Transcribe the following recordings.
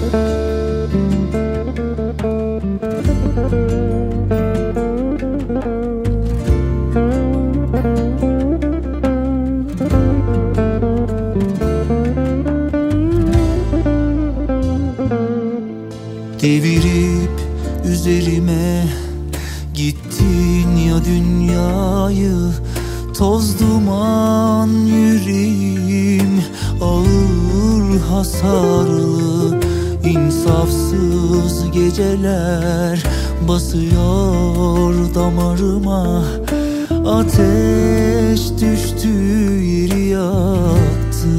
Devirip üzerime gittin ya dünyayı, toz duman yüreğim ağır hasarlı. İnsafsız geceler basıyor damarıma, ateş düştü yeri yaktı.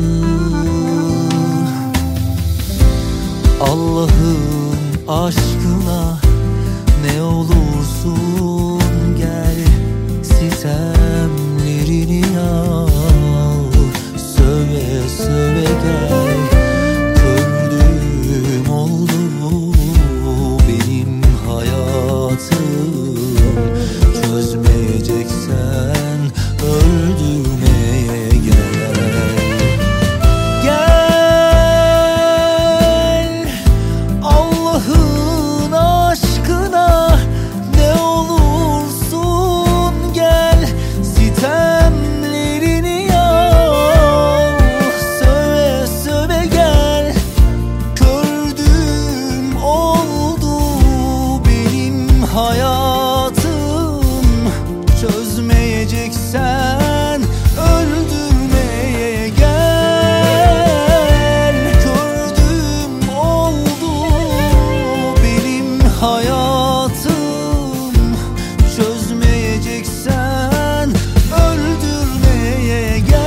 Allah'ım aşkına ne olursun gel, sitemlerini al, söve söve gel. Kördüğüm oldu benim hayatım, çözmeyeceksen öldürmeye gel. Allah'ın aşkına ne olursun gel, sitemlerini al, söve söve gel. Kördüğüm oldu benim hayatım, çözmeyeceksen öldürmeye gel. Kördüğüm oldu benim hayatım, çözmeyeceksen öldürmeye gel.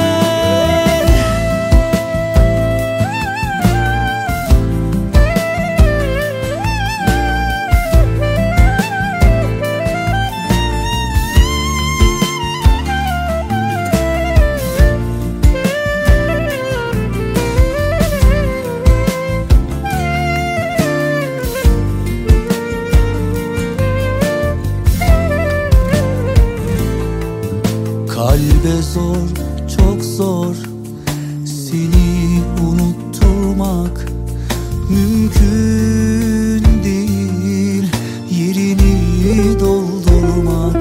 Kalbe zor, çok zor seni unutturmak, mümkün değil yerini doldurmak.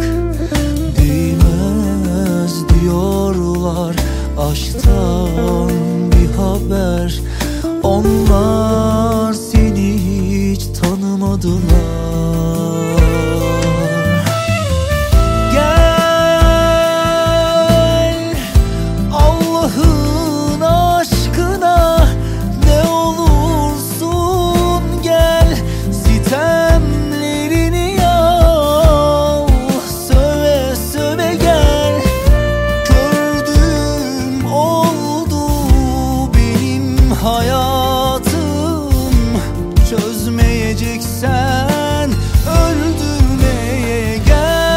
Değmez diyorlar aşktan bir haber, onlar seni hiç tanımadılar. Allah'ın aşkına ne olursun gel, sitemlerini al, söve söve gel. Kördüğüm oldu benim hayatım, çözmeyeceksen öldürmeye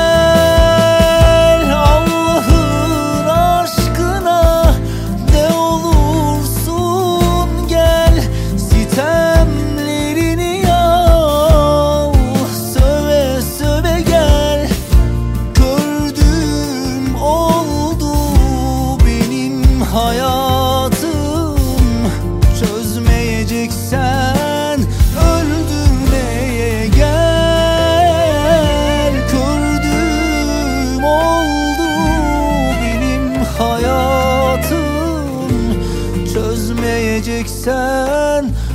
gel. Allah'ın aşkına ne olursun gel, sitemlerini al, söve söve gel. Kördüğüm oldu benim hayatım, çözmeyeceksen öldürmeye gel. Kördüğüm oldu benim hayatım, çözmeyeceksen